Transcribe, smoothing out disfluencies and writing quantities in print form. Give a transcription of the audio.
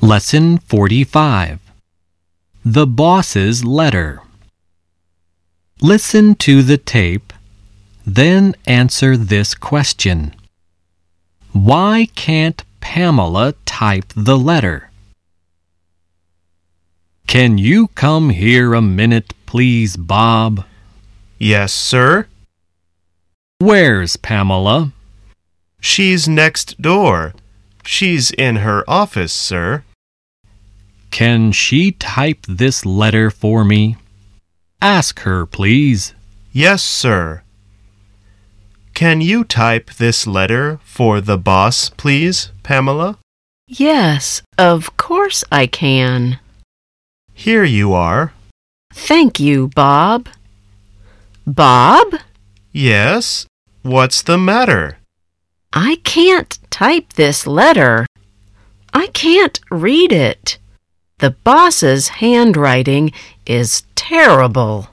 Lesson 45. The Boss's Letter. Listen to the tape, then answer this question. Why can't Pamela type the letter? Can you come here a minute, please, Bob? Yes, sir. Where's Pamela? She's next door. She's in her office, sir. Can she type this letter for me? Ask her, please. Yes, sir. Can you type this letter for the boss, please, Pamela? Yes, of course I can. Here you are. Thank you, Bob. Bob? Yes? What's the matter? I can't type this letter. I can't read it. The boss's handwriting is terrible.